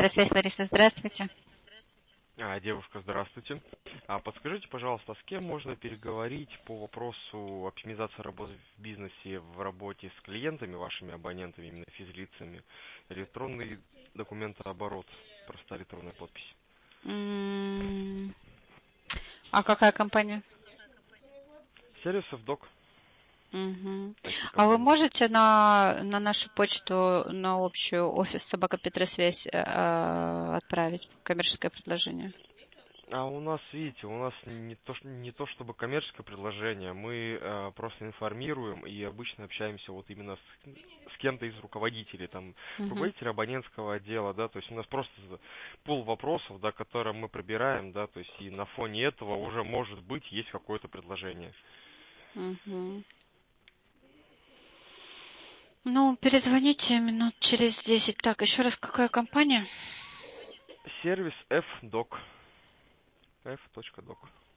Капитросвязь, Лариса, здравствуйте. Девушка, здравствуйте. Подскажите, пожалуйста, с кем можно переговорить по вопросу оптимизации работы в бизнесе, в работе с клиентами, вашими абонентами, именно физлицами, электронный документооборот, простая электронная подпись? А какая компания? Сервис FDoc. Угу. А вы IT-компания. можете на нашу почту, на общую офис собака Петросвязь отправить коммерческое предложение? У нас, видите, у нас не то чтобы коммерческое предложение, мы просто информируем и обычно общаемся вот именно с кем-то из руководителей, там, руководитель абонентского отдела, да, то есть у нас просто пул вопросов, да, которые мы пробираем, да, то есть и на фоне этого уже, может быть, есть какое-то предложение. Угу. Ну, перезвоните минут через 10. Так, еще раз, какая компания? Сервис FDoc. f.doc.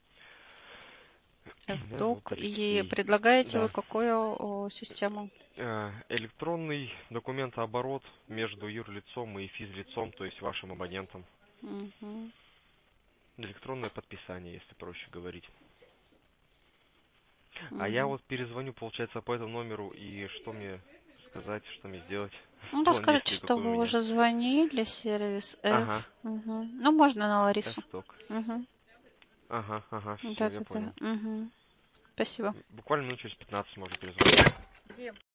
FDoc. И предлагаете вы какую систему? Электронный документооборот между юрлицом и физлицом, то есть вашим абонентом. Угу. Электронное подписание, если проще говорить. Угу. Я вот перезвоню, получается, по этому номеру, и что мне сказать, что мне сделать? Ну, расскажите, что вы уже звонили, сервис F. Ага. Угу. Ну, можно на Ларису. F-Doc. Угу. Ага, все, Да. я понял. Угу. Спасибо. Буквально минут через 15 можно перезвонить.